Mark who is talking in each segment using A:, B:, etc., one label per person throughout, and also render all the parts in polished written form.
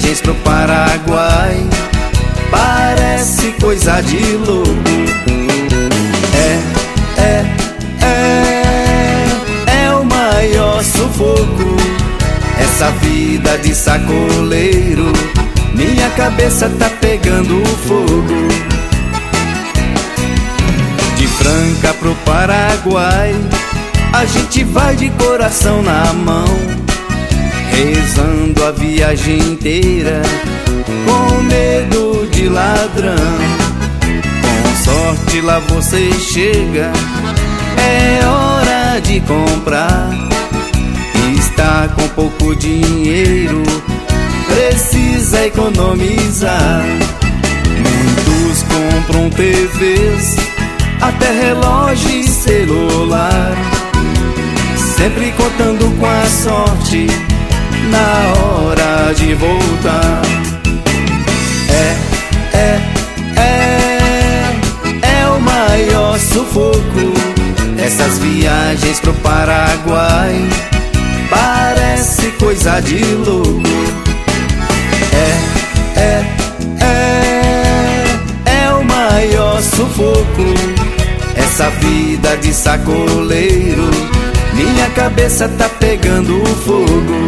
A: viagens pro Paraguai parece coisa de louco. É o maior sufoco, essa vida de sacoleiro. Minha cabeça tá pegando fogo. De Franca pro Paraguai a gente vai de coração na mão, rezando a viagem inteira, com medo de ladrão. Com sorte lá você chega, é hora de comprar. Está com pouco dinheiro, precisa economizar. Muitos compram TVs, até relógio e celular, sempre contando com a sorte na hora de voltar. É o maior sufoco, essas viagens pro Paraguai parece coisa de louco. É o maior sufoco, essa vida de sacoleiro. Minha cabeça tá pegando fogo.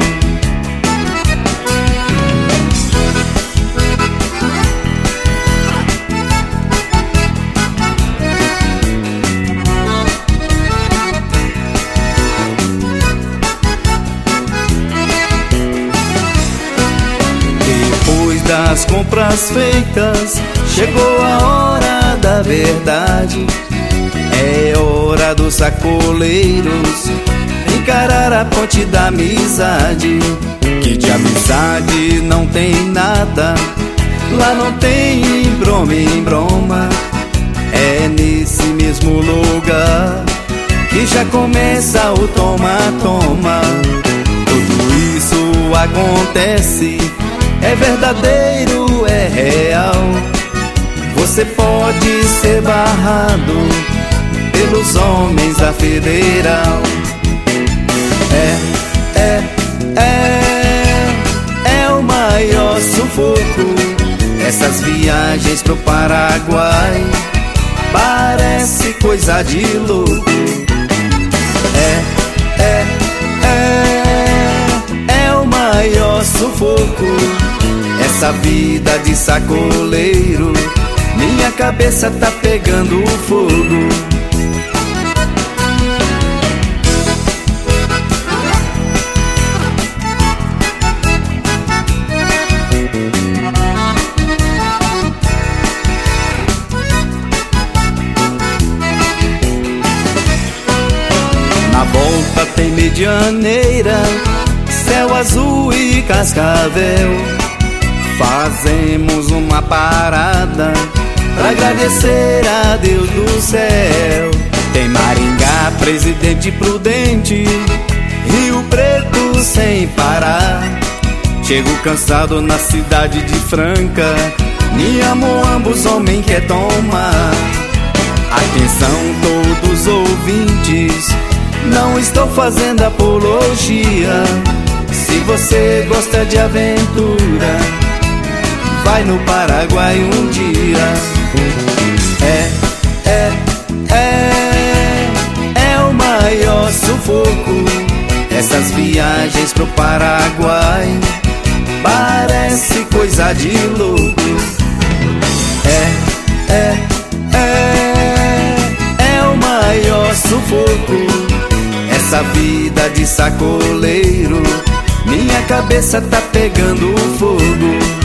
A: Depois das compras feitas, chegou a hora da verdade. É hora dos sacoleiros encarar a ponte da amizade. Que de amizade não tem nada, lá não tem broma em broma. É nesse mesmo lugar que já começa o toma-toma. Tudo isso acontece, é verdadeiro, é real. Você pode ser barrado pelos homens da Federal. É o maior sufoco, essas viagens pro Paraguai parece coisa de louco. É o maior sufoco, essa vida de sacoleiro. Minha cabeça tá pegando fogo.
B: Na volta tem Medianeira, céu azul e Cascavel. Fazemos uma parada pra agradecer a Deus do céu. Tem Maringá, Presidente Prudente, Rio Preto sem parar. Chego cansado na cidade de Franca, minha ambos homem quer tomar. Atenção todos os ouvintes, não estou fazendo apologia. Se você gosta de aventura, vai no Paraguai um dia. É o maior sufoco, essas viagens pro Paraguai parece coisa de louco. É o maior sufoco, essa vida de sacoleiro. Minha cabeça tá pegando fogo.